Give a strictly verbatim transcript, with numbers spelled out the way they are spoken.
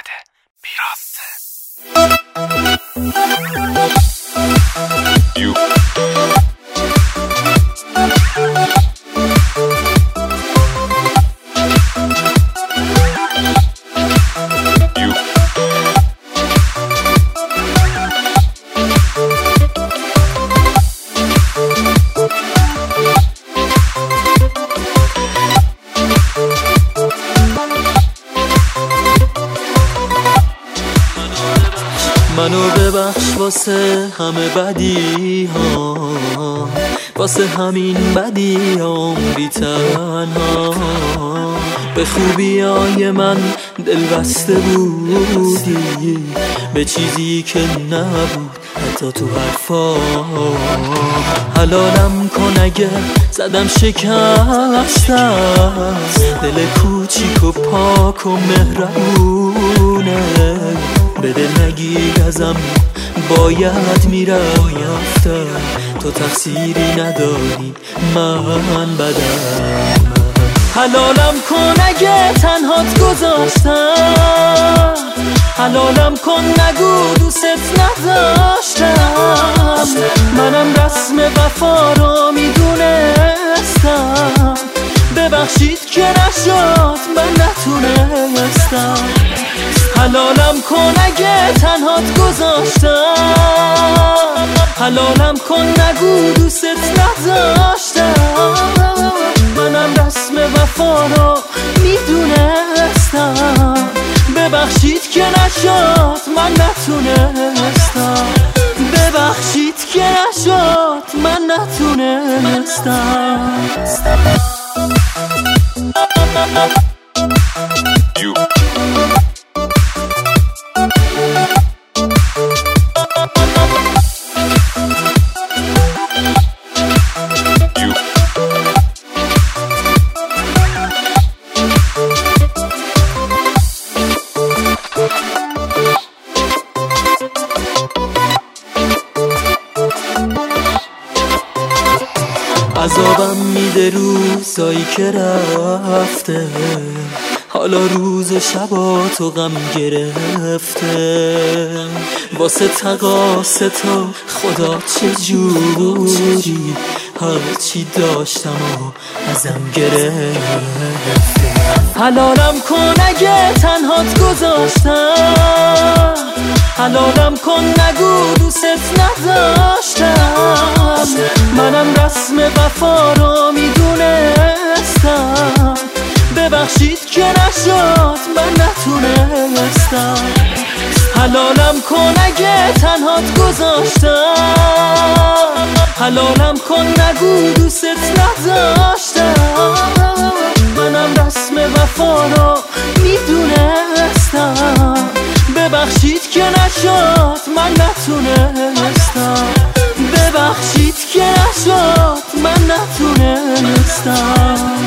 اومده بیراسته. You. منو ببخش واسه همه بدی ها، واسه همین بدی هم بی تنها. به خوبی های من دل بسته بودی، به چیزی که نبود حتی تو حرفا. حلالم کن اگه زدم شکستم، دل کوچیک و پاک و مهربونه. به دل نگیر ازم باید میرفتم، تو تقصیری نداری من بدم. حلالم کن اگه تنهات گذاشتم، حلالم کن نگو دوست نداشتم. منم رسم وفا رو میدونستم، ببخشید که نشد من نتونستم. حلالم کن اگه تنهات گذاشتم، حلالم کن نگو دوست نداشتم. منم رسم وفا رو میدونستم، ببخشید که نشد من نتونستم. ببخشید که نشد من نتونستم. You. عذابم میده روزایی که رفته، حالا روز و شباتو غم گرفته. واسه تقاصه تا خدا چجوری هرچی داشتم و ازم گرفته. حلالم کن اگه تنهات گذاشتم، حلالم کن نگو دوست نداشتم. منم رسم وفا رو میدونستم، ببخشید که نشد من نتونستم. حلالم کن اگه تنهات گذاشتم، حلالم کن نگو دوست نداشتم. منم رسم وفا رو میدونستم، ببخشید که نشد من نتونستم. ببخشید که نشد من نتونستم.